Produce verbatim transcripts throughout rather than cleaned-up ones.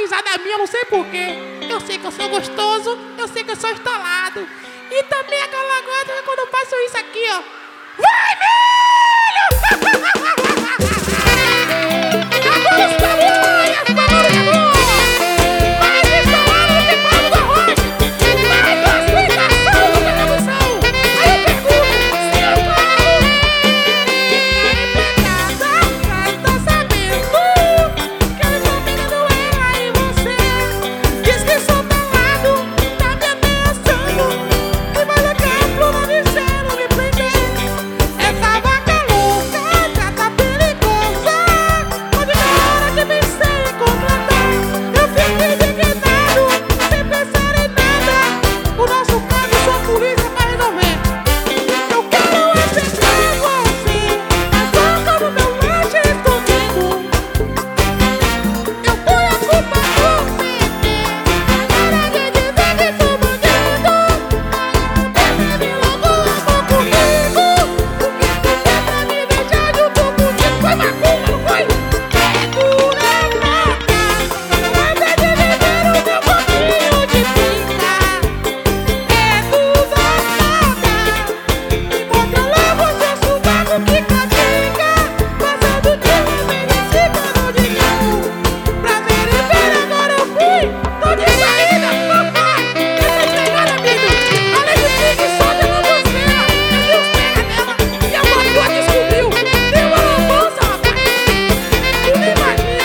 risada minha, não sei porquê. Eu sei que eu sou gostoso, eu sei que eu sou estourado. E também aquela gota quando eu faço isso aqui, ó. Vai, milho! Agora os tamanhos, tamanhos! Mais estourado do que pano do arroz! Mais ostentação do que revolução! Aí eu pergunto, se eu falo... Empregada, já está sabendo que eu estou pegando ela e você diz que sou talado, tá me ameaçando e vai levar pro não dizendo me prender. Essa vaca louca já tá perigosa, onde na hora de vencer e completar eu fico indignado, sem pensar em nada. O nosso caso só a polícia vai resolver. Eu quero acertar você, mas toca no meu lanche escondido. Eu fui a culpa por você, agora de dizer que sou bandido. Percebe logo amor comigo, o que tu fez pra me deixar junto contigo? Foi macumba, não foi? É pura prata, mas é de viver o meu pouquinho de pinta. É tudo nada, e mostra logo seu sovaco que castiga. Passando de homem nesse cano de chão. Prazer em ver, agora eu fui, tô de saída, papai. Essa empregada, amigo, além de pique, solta uma buceta. Eu vi os pega dela e a patroa descobriu. Deu uma lambança, rapaz. Tu nem imagina.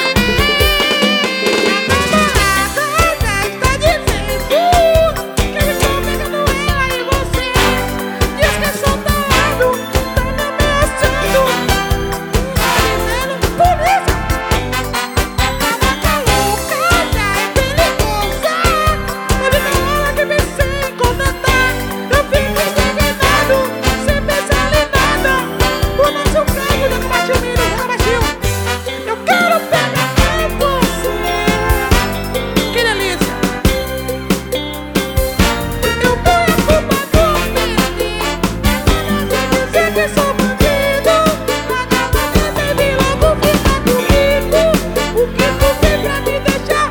Minha namorada já está dizendo que eu estou pegando ela e você diz que sou talado, tá me ameaçando. Tá dizendo, polícia! Essa vaca louca já é perigosa, onde na hora de vencer e contentar eu fico indignado, sem pensar em nada. O nosso cargo já tá baixinho, menino, já tá baixinho. Eu quero pegar você. Que delícia! Eu fui a culpa por perder, agora de dizer que sou bandido. Agora resolvi logo ficar comigo. O que tu fez pra me deixar